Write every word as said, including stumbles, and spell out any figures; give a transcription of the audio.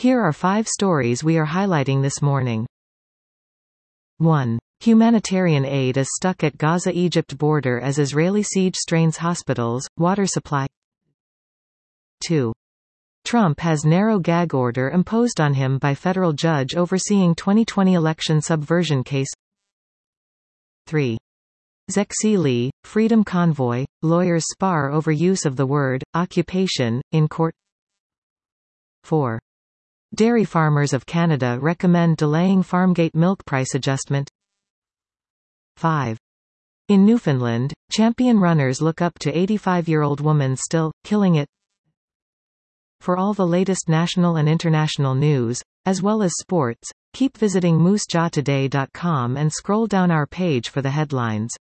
Here are five stories we are highlighting this morning. one. Humanitarian aid is stuck at Gaza-Egypt border as Israeli siege strains hospitals, water supply. two. Trump has narrow gag order imposed on him by federal judge overseeing twenty twenty election subversion case. three. Zexi Li, Freedom Convoy, lawyers spar over use of the word occupation in court. four. Dairy farmers of Canada recommend delaying Farmgate milk price adjustment. five. In Newfoundland, champion runners look up to eighty-five-year-old woman still killing it. For all the latest national and international news, as well as sports, keep visiting moose jaw today dot com and scroll down our page for the headlines.